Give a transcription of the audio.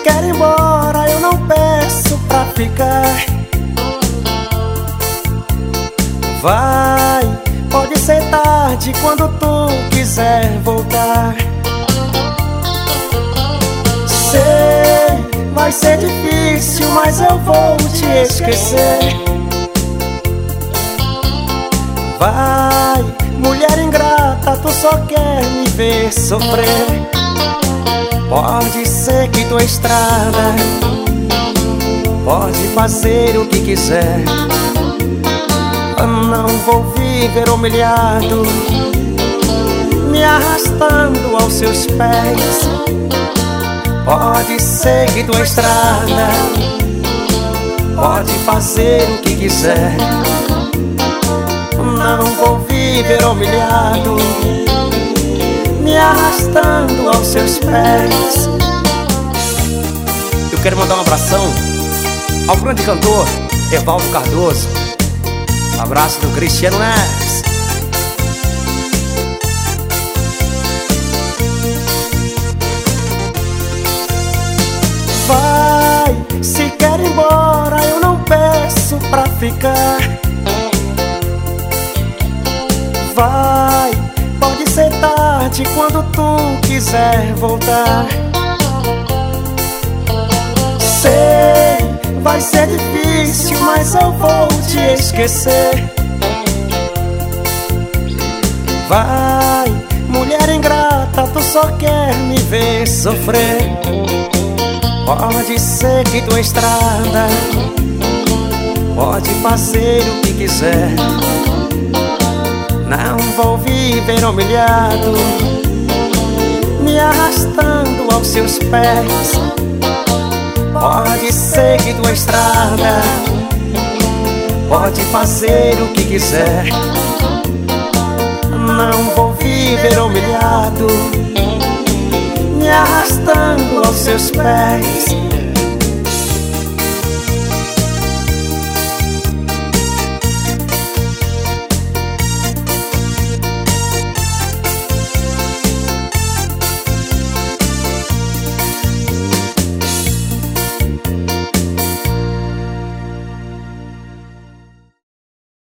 quer ir embora, eu não peço pra ficar. Vai, pode ser tarde quando tu quiser voltar. Sei, vai ser difícil, mas eu vou te esquecer. Vai, mulher ingrata, tu só quer me ver sofrer. Pode ser que tua estrada, pode fazer o que quiser. Eu não vou viver humilhado, me arrastando aos seus pés. Pode ser que tua estrada, pode fazer o que quiser. Não vou viver humilhado, me arrastando aos seus pés. Eu quero mandar um abração ao grande cantor Evaldo Cardoso. Abraço do Cristiano Neves. Vai, se quer ir embora, eu não peço pra ficar. Vai, pode ser tarde quando tu quiser voltar. Sei, vai ser difícil, mas eu vou te esquecer. Vai, mulher ingrata, tu só quer me ver sofrer. Pode ser que tua estrada, pode fazer o que quiser. Não vou viver humilhado, me arrastando aos seus pés. Pode ser que tua estrada, pode fazer o que quiser. Não vou viver humilhado, me arrastando aos seus pés.